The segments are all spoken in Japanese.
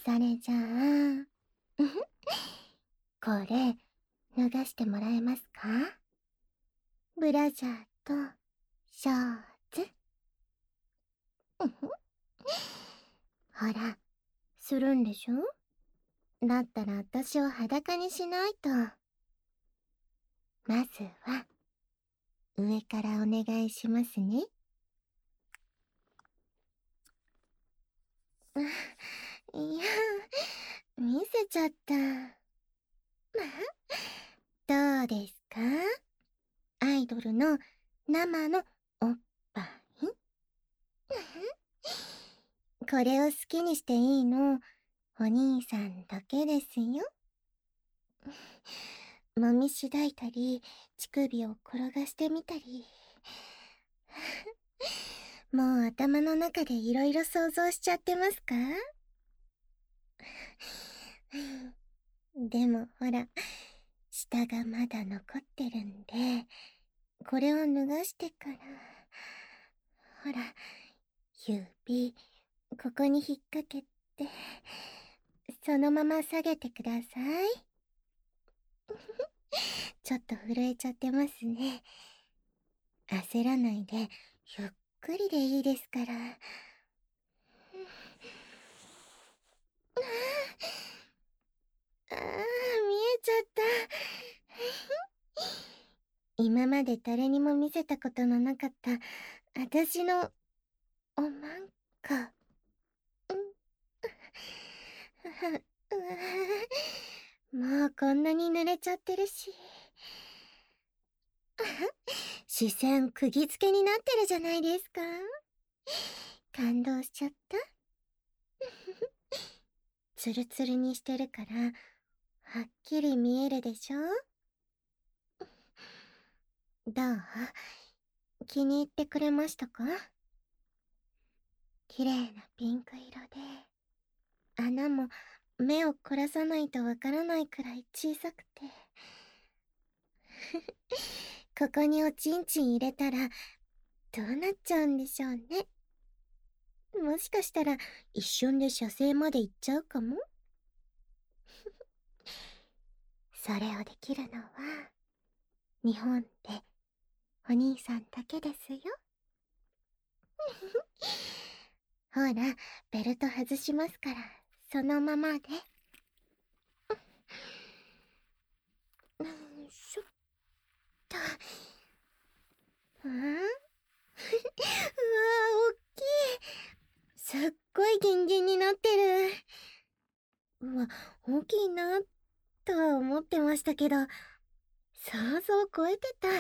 それじゃあ、これ、脱がしてもらえますか？ブラジャーと、ショーツ。ほら、するんでしょ？だったら私を裸にしないと。まずは、上からお願いしますね。いや、見せちゃった。どうですか？アイドルの生のおっぱい。これを好きにしていいの、お兄さんだけですよ。揉みしだいたり、乳首を転がしてみたり。もう頭の中でいろいろ想像しちゃってますか？でもほら、下がまだ残ってるんで、これを脱がしてから、ほら、指、ここに引っ掛けて、そのまま下げてください。ちょっと震えちゃってますね。焦らないで、ゆっくりでいいですから。ああ、見えちゃった。今まで誰にも見せたことのなかった私のおまんこ。もうこんなに濡れちゃってるし。視線釘付けになってるじゃないですか。感動しちゃった。ツルツルにしてるからはっきり見えるでしょ？どう？気に入ってくれましたか？綺麗なピンク色で、穴も目を凝らさないとわからないくらい小さくて。ここにおちんちん入れたらどうなっちゃうんでしょうね。もしかしたら一瞬で射精まで行っちゃうかも。それをできるのは日本でお兄さんだけですよ。ほら、ベルト外しますから、そのままで。しょっと。うわー、おっきい。すっごいギンギンになってる。うわ、大きいな、とは思ってましたけど、想像を超えてた。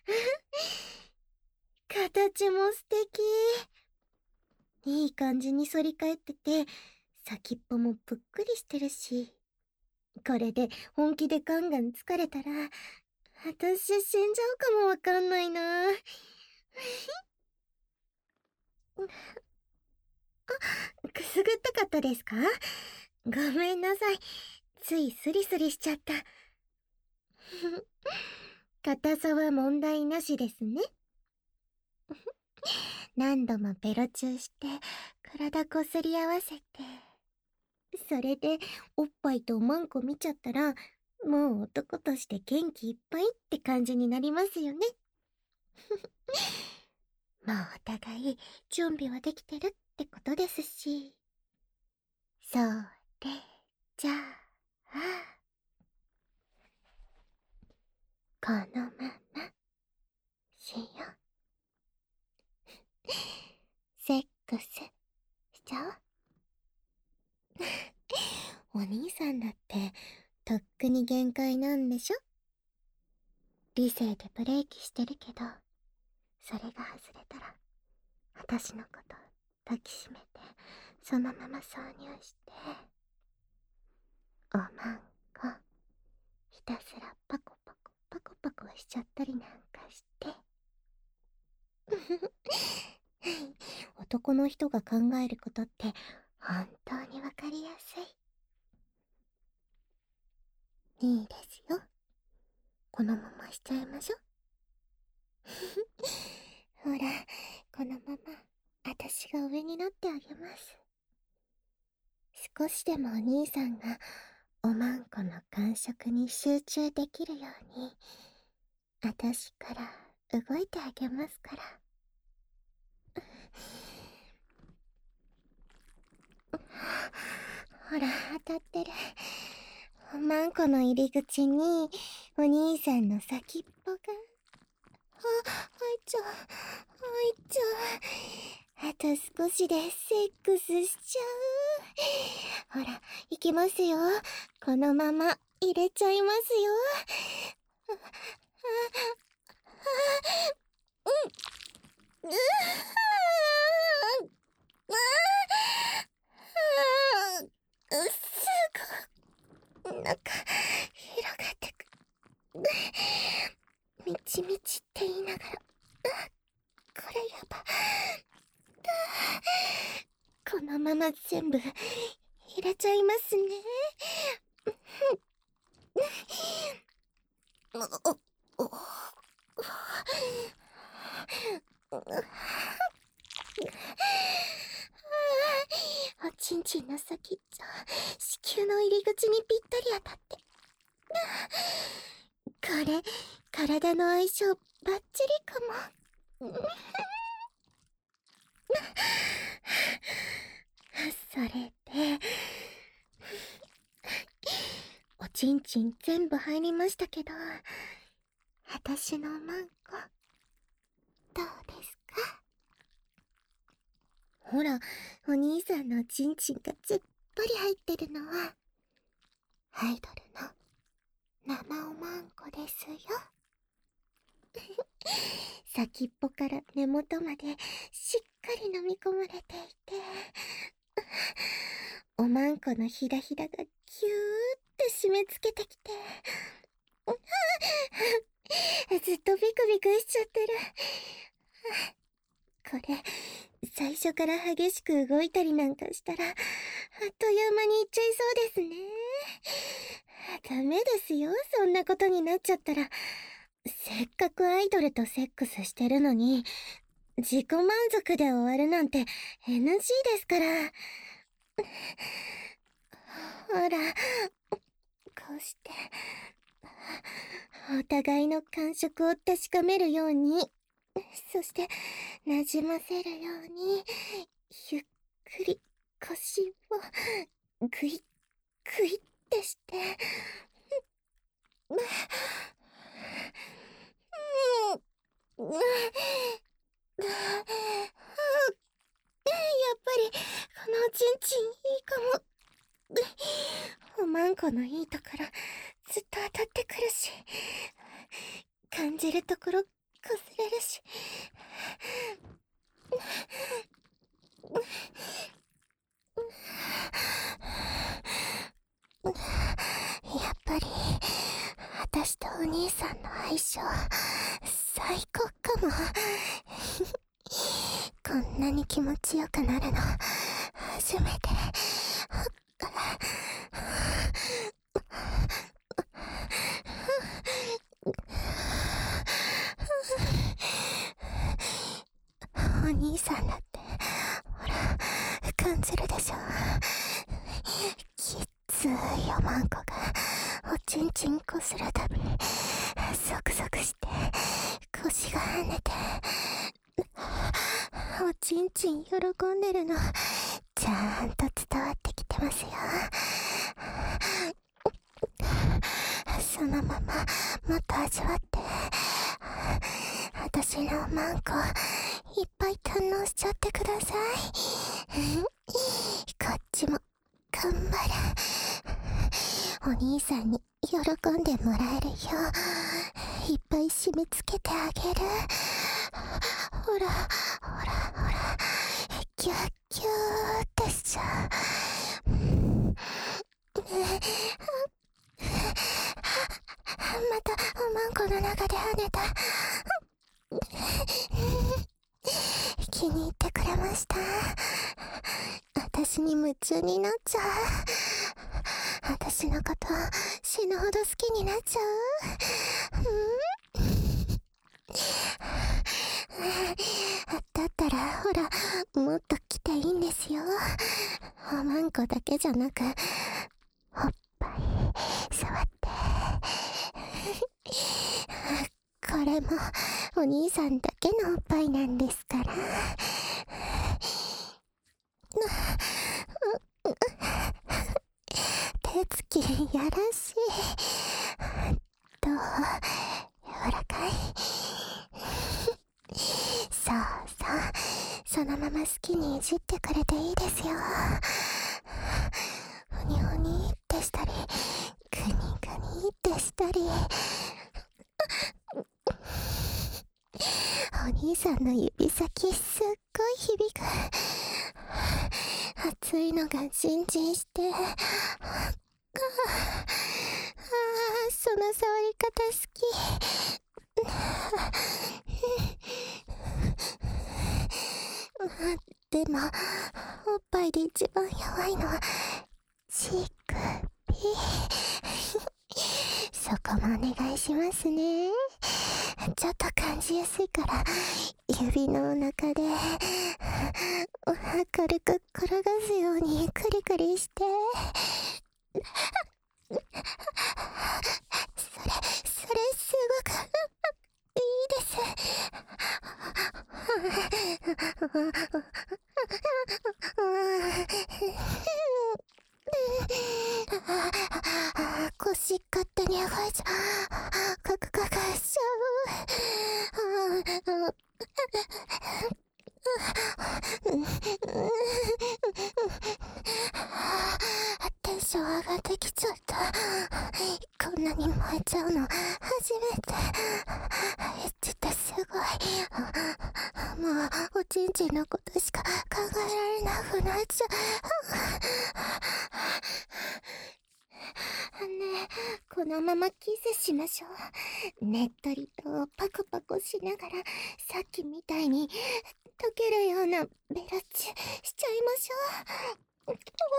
形も素敵。いい感じに反り返ってて、先っぽもぷっくりしてるし。これで本気でガンガン疲れたら、私死んじゃうかもわかんないな。くすぐったかったですか？ごめんなさい。ついスリスリしちゃった。硬さは問題なしですね。何度もベロチューして、体こすり合わせて。それで、おっぱいとマンコ見ちゃったら、もう男として元気いっぱいって感じになりますよね。もうお互い準備はできてるってことですし。それじゃあ、このまましよう。セックスしちゃおう。お兄さんだってとっくに限界なんでしょ？理性でブレーキしてるけど、それが外れたら私のこと抱きしめてそのまま挿入して、おまんこひたすらパコパコパコパコしちゃったりなんかして。男の人が考えることって本当にわかりやすい。いいですよ。このまましちゃいましょ。ほら、このまま私が上になってあげます。 少しでもお兄さんがおまんこの感触に集中できるように、私から動いてあげますから。ほら、当たってる。おまんこの入り口にお兄さんの先っぽが。入っちゃう。入っちゃう。あと少しでセックスしちゃう。ほら、行きますよ。このまま入れちゃいますよ。うん。すごい。なんか、広がってく。みちみちって言いながら。これやば。このまま全部入れちゃいますね。おちんちんの先っちょ、子宮の入り口にぴったり当たって。これ、体の相性バッチリかも。それで、おちんちん全部入りましたけど、私のマンコ、どうですか？ほら、お兄さんのちんちんがずっぽり入ってるのは、アイドルの生おまんこですよ。先っぽから根元までしっかり飲み込まれていて、おまんこのひらひらがぎゅーって締め付けてきて、ずっとビクビクしちゃってる。これ、最初から激しく動いたりなんかしたら、あっという間にいっちゃいそうですね。ダメですよ、そんなことになっちゃったら。せっかくアイドルとセックスしてるのに、自己満足で終わるなんて NG ですから。ほら、こうして、お互いの感触を確かめるように、そして、なじませるように、ゆっくり腰をグイッグイッてして、やっぱり、このおちんちんいいかも。おまんこのいいところ、ずっと当たってくるし、感じるところ、こすれるし。やっぱり、私とお兄さんの相性、最高かも。こんなに気持ちよくなるの、初めて。お兄さんだって、ほら、感じるでしょ。きっついおまんこが、おちんちんこするたび、ゾクゾクして、腰が跳ねて、おちんちん喜んでるの、ちゃんと伝わってきてますよ。そのまま、もっと味わって、私のマンコ、いっぱい堪能しちゃってください。こっちも、頑張る。お兄さんに喜んでもらえるよう、いっぱい締め付けてあげる。ほら、ほら、ほら、ギュッギューってしちゃう。また、おまんこの中で跳ねた。気に入ってくれました？私に夢中になっちゃう。私のこと死ぬほど好きになっちゃう。だってったらほらもっと来ていいんですよ。おまんこだけじゃなくおっぱい触ってこれもお兄さんだけのおっぱいなんですから。手つきやらしい。どう柔らかい。そうそう、そのまま好きにいじってくれていいですよ。ふにふにってしたりグニグニってしたり、お兄さんの指先すっごい響く。熱いのがジンジンして、その触り方好き。でもおっぱいで一番弱いのは乳首。そこもお願いしますね。ちょっと感じやすいから指の中で軽く転がすようにクリクリして、それすごくいいです。腰勝手に動いちゃかしちゃう。テンション上がってきちゃった。こんなに燃えちゃうの初めて。エッチってすごい。もうおちんちんのことしか考えられなくなっちゃう。ねえ、このままキスしましょう。ねっとりとパコパコしながらさっきみたいに溶けるようなベロチュしちゃいましょう。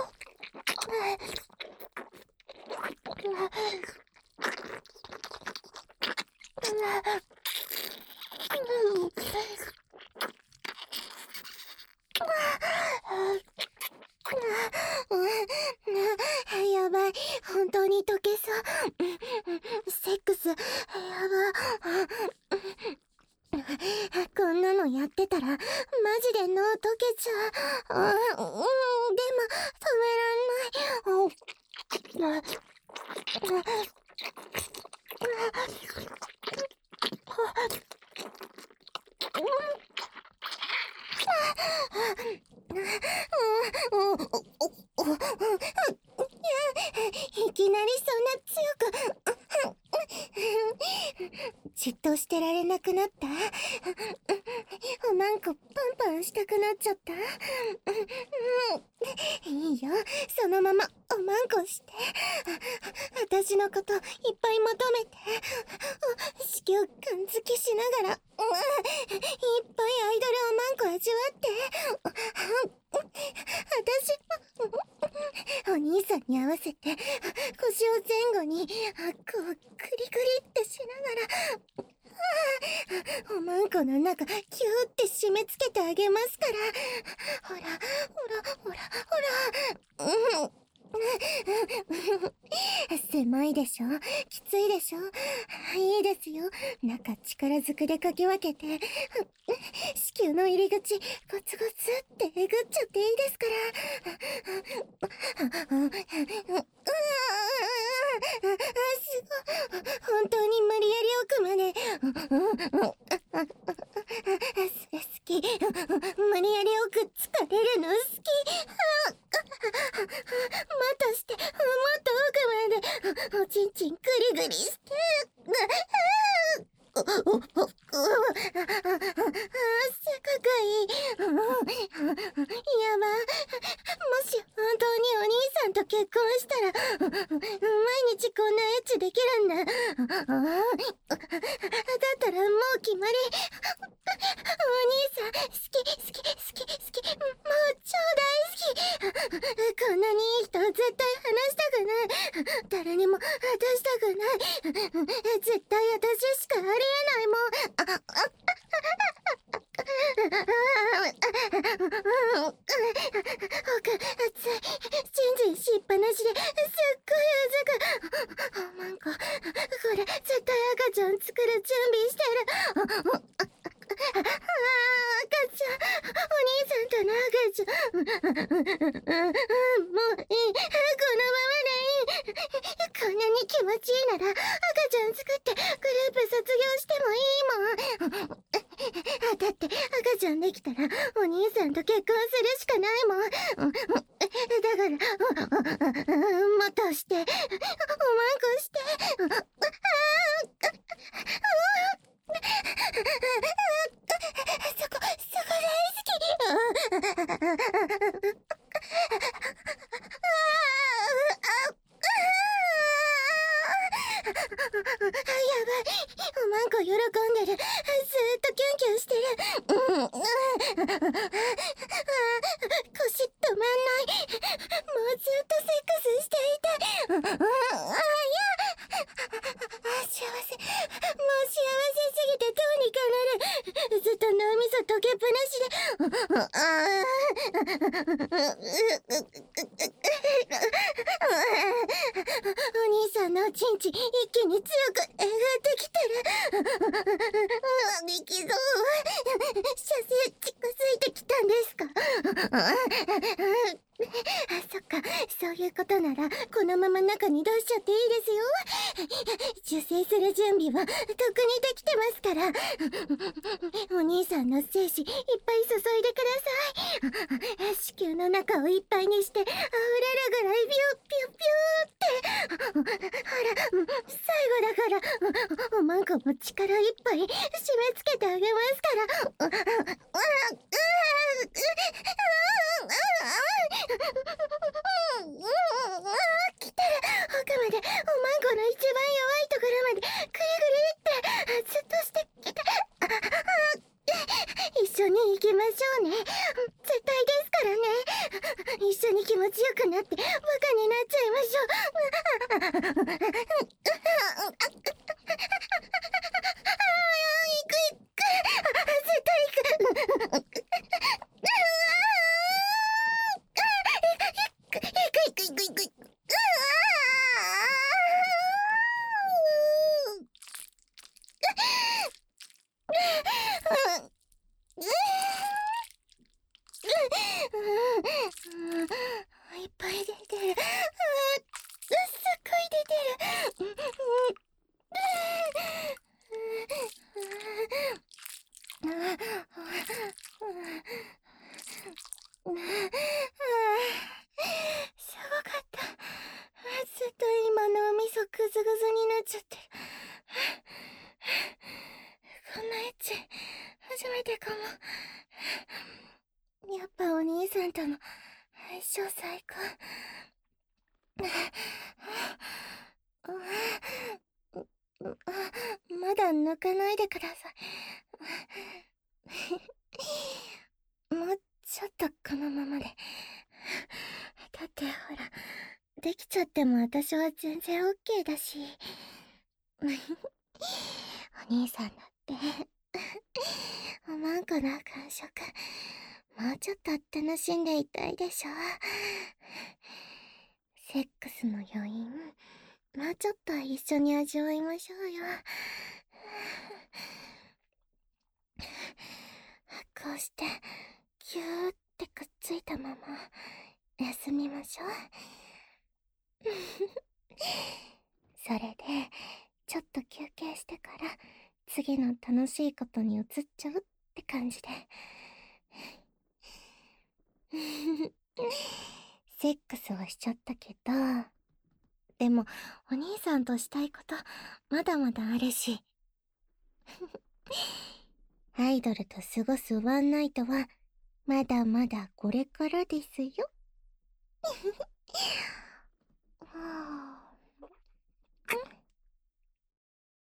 やばい、本当に溶けそう。セックスやば。こんなのやってたらマジで脳溶けちゃう。でも止めらんない。いきなりそんな強くじっとしてられなくなった。おまんこパンパンしたくなっちゃった。いいよ、そのままおまんこして。私のこといっぱい求めて。子宮感づきしながらいっぱいアイドルおまんこ味わって。私お兄さんに合わせて腰を前後にこうクリクリってしながらおまんこの中キューって締め付けてあげますから。ほらほらほらほら。狭いでしょ、きついでしょ。いいですよ、中力ずくでかき分けて子宮の入り口ゴツゴツってえぐっちゃっていいですから。すごい、本当に無理やり奥まで好き。無理やり奥疲れるの好き。もっとして、もっと奥までおちんちんグリグリして。すごくいい。やば。もし本当にお兄さんと結婚したら毎日こんなエッチできるんだ。だったらもう決まり。お兄さん好き、もう超大好き。こんなにいい人絶対話したくない。誰にも渡したくない。絶対私しかありえないもん。 熱い。チンチンしっぱなしですっごいあざが。マンコ、これ絶対赤ちゃん作る準備してる。赤ちゃん、お兄さんとの赤ちゃん。もういい、このままでいい。こんなに気持ちいいなら赤ちゃん作ってグループ卒業してもいいもん。だって赤ちゃんできたらお兄さんと結婚するしかないもん。だからもっとしておまんこしてそこ大好き。やばい。おまんこ喜んでる。ずーっとキュンキュンしてる。腰止まんない。もうずっとセックスしていたい。幸せ。もう幸せすぎてどうにかなる。ずっと脳みそ溶けっぱなしで。お兄さんのおちんちん一気に強くできてる。できそう。射精近づいてきたんですか？そっか、そういうことならこのまま中に出しちゃっていいですよ。受精する準備はとっくにできてますから。お兄さんの精子いっぱい注いでください。子宮の中をいっぱいにして溢れるぐらいビュッピュッピューって。ほら、最後だからおまんこも力いっぱい締め付けてあげますから。来たら奥までおまんこの一番弱いところまでグリグリってずっとしてきて。一緒に行きましょうね。絶対ですからね。一緒に気持ちよくなってバカになっちゃいましょう。行く行く。絶対行く。行く。いっぱい出てる。すっごい出てる。すごかった。ずっと今脳みそグズグズになっちゃってる。こんなエッチ初めてかも。やっぱお兄さんとの相性最高。まだ抜かないでください。もうちょっとこのままで。だってほら、できちゃっても私は全然 OK だし。お兄さんだっておまんこの感触もうちょっと楽しんでいたいでしょ。セックスの余韻もうちょっと一緒に味わいましょうよ。こうしてギューってくっついたまま休みましょう。それでちょっと休憩してから次の楽しいことに移っちゃうって感じで。セックスはしちゃったけど、でもお兄さんとしたいことまだまだあるし。アイドルと過ごすワンナイトはまだまだこれからですよ。はあ